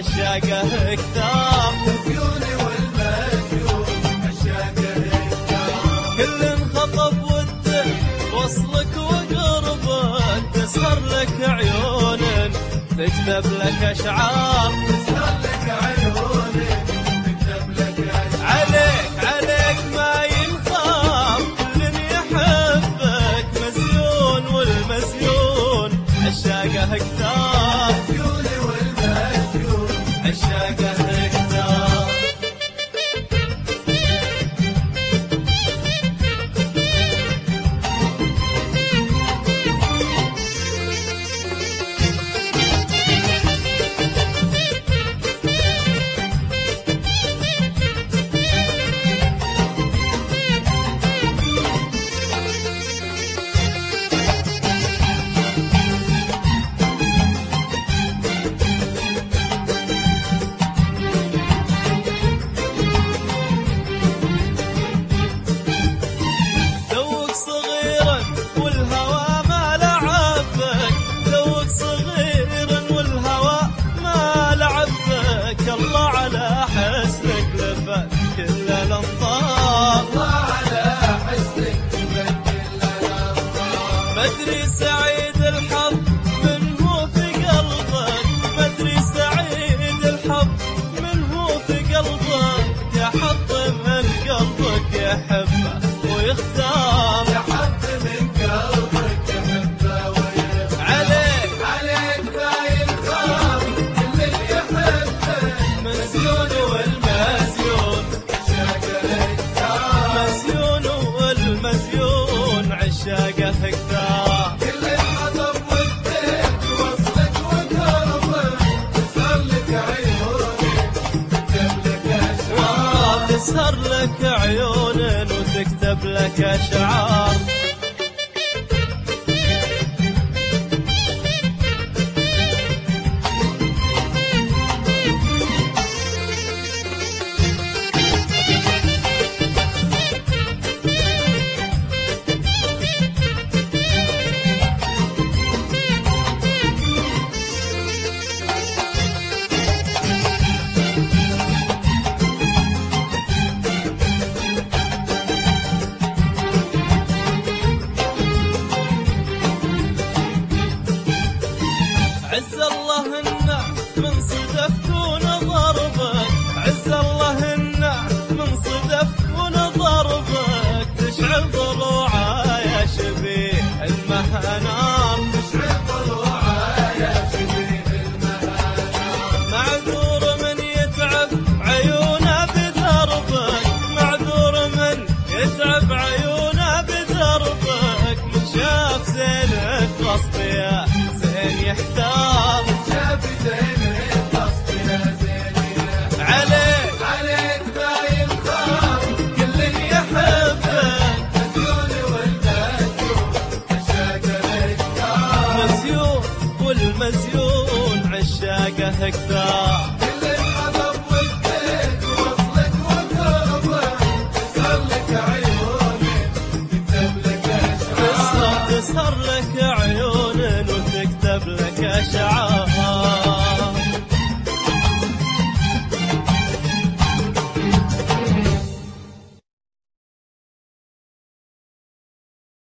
عشاقه كثار، مزيوني والمزيون عشاقه كثار. كل انخطب وده وصلك وقربك، تسهر لك عيون تكتب لك اشعار، تسهر لك عيون تكتب لك اشعار. عليك ما ينخاف كل يحبك، مزيون والمزيون عشاقه كثار، مزيوني والمزيون عشاقه كثار. الله على حسنك لفت كل الانظار، الله على حسنك لفت كل الانظار. مدري سعيد الحظ من هو في قلبك، مدري سعيد الحظ من هو في قلبك، يحط من قلبك يحبه ويختار، يحط من قلبك يحبه ويختار. عليك ما ينخاف كل اللي يحبك، مزيون والمزيون عشاقه كثار. مزيون والمزيون عشاقه كثار. كل انخطب ودك وصلك وقربك، تسهر لك عيونك تكتب لك اشعار، تسهر لك عيون وتكتب لك اشعار. عز الله إنه من صدفك ونضربك، عز الله إنه من صدفك ونضربك، تشعل ضلوعه يا شبيه المهنار، تشعل ضلوعه يا شبيه المهنار. معذور من يتعب عيونه بدربك، معذور من يتعب عيونه بدربك، من شاف زينك غصب يا زين يحتار، شاف زينك غصب يا زين يحتار. عليك ما ينخاف كل اللي يحبك، مزيون والمزيون عشاقه كثار. مزيون والمزيون عشاقه كثار. كل انخطب ودك وصلك وقربك، تسهر لك عيونك تكتب لك اشعار، تسهر لك عيون وتكتب لك اشعار.